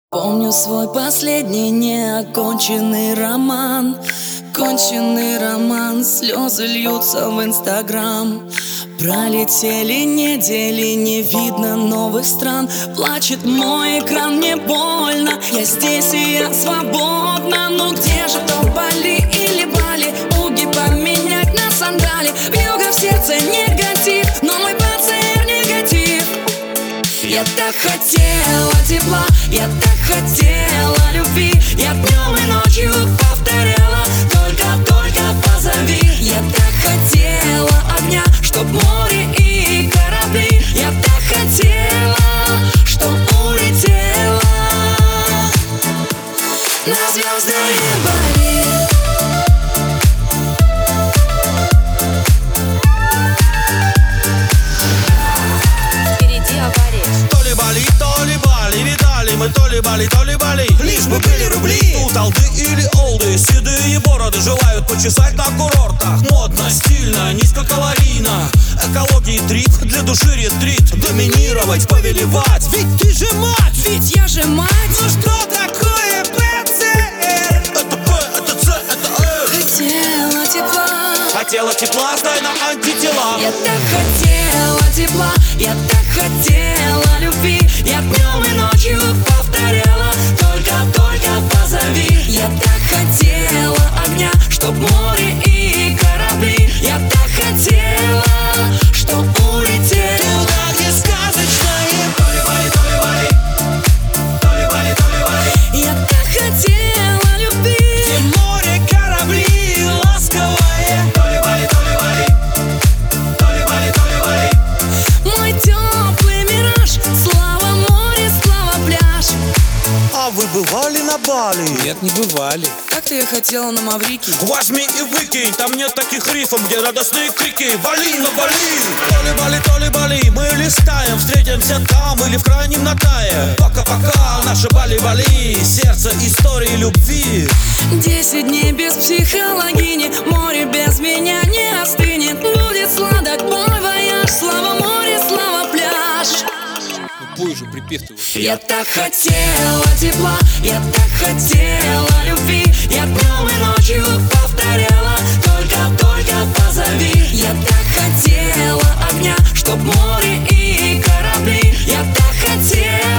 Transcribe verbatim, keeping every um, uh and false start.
Помню свой последний неоконченный роман. Конченый роман, слезы льются в инстаграм. Пролетели недели, не видно новых стран. Плачет мой экран, мне больно. Я здесь и я свободна. Но где же то Бали или Бали? Уги поменять на сандали. Вьюга в сердце негатив, но мой ПЦР негатив. Я так хотела тепла, я так хотела любви. Я днем и ночью повторяла: только, только позови. Я так хотела огня, чтоб море и корабли. Я так хотела, чтоб улетела на звездное Бали. Мы то ли Бали, то ли Бали, лишь бы были рубли. Тут алды или олды, седые бороды желают почесать на курортах. Модно, стильно, низкокалорийно. Экологии трип, для души ретрит. Доминировать, повелевать, ведь ты же мать. Ведь я же мать. Ну что такое ПЦР? Это П, это Ц, это Р. Хотела тепла, хотела тепла, сдай нам антитела. Я так хотела тепла, я так хотела любви. Я днем и ночью повторяла: только, только позови. Я так хотела огня, чтоб море и корабли. Я так хотела, чтоб улетела туда, где сказочное. То ли Бали, то ли Бали, то ли Бали, то ли Бали. Я так хотела любви, где море, корабли, ласковое. То ли Бали, то ли Бали, то ли Бали, то ли Бали. Мой теплый мираж, слава море, слава пляж. А вы бывали на Бали? Нет, не бывали. Как-то я хотела на Маврикий. Возьми и выкинь, там нет таких рифов, где радостные крики: Бали на Бали! То ли Бали, то ли Бали, мы листаем, встретимся там или в крайнем Натае. Пока-пока, наши Бали-Бали, сердце истории любви. Десять дней без психологини, море без меня не остынет. Будет сладок мой вояж, слава море, слава пляж. Ну пой же припев-то. Я так хотела тепла, я так хотела любви. Я днем и ночью повторяла: только, только позови. Я так хотела огня, чтоб море и корабли. Я так хотела